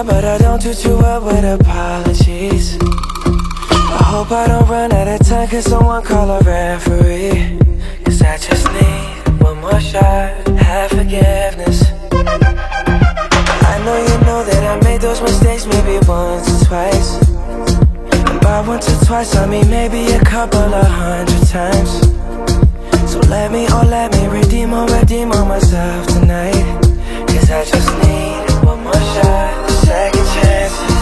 but I don't do too well with apologies. I hope I don't run out of time, can someone call a referee? Cause I just need one more shot, have forgiveness. I know you know that I made those mistakes maybe once or twice. And by once or twice I mean maybe a couple of 100 times. So let me redeem on myself tonight. Cause I just need one more shot, second chances.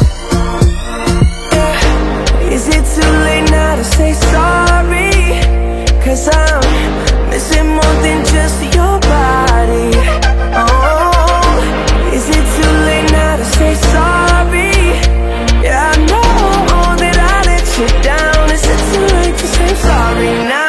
Yeah. Is it too late now to say sorry? Cause I'm missing more than just your body. Oh, is it too late now to say sorry? Yeah, I know that I let you down. Is it too late to say sorry now?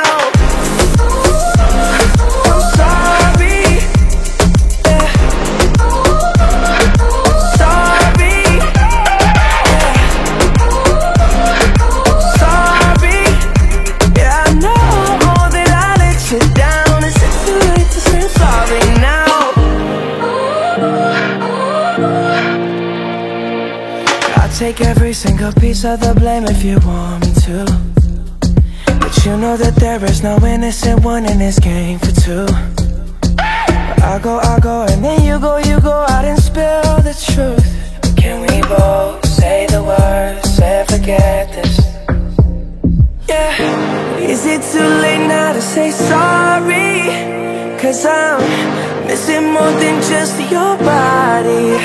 Take every single piece of the blame if you want me to, but you know that there is no innocent one in this game for two. I go, and then you go out and spill the truth. Can we both say the words and forget this? Yeah. Is it too late now to say sorry? Cause I'm missing more than just your body.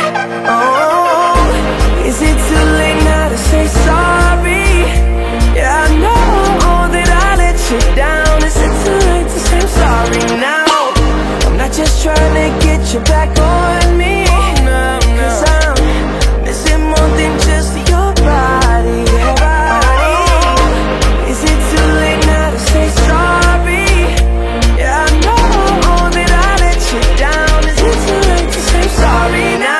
Oh, is it too late now to say sorry? Yeah, I know that I let you down. Is it too late to say I'm sorry now? I'm not just trying to get you back on me, cause I'm missing more than just your body. Oh, is it too late now to say sorry? Yeah, I know that I let you down. Is it too late to say I'm sorry now?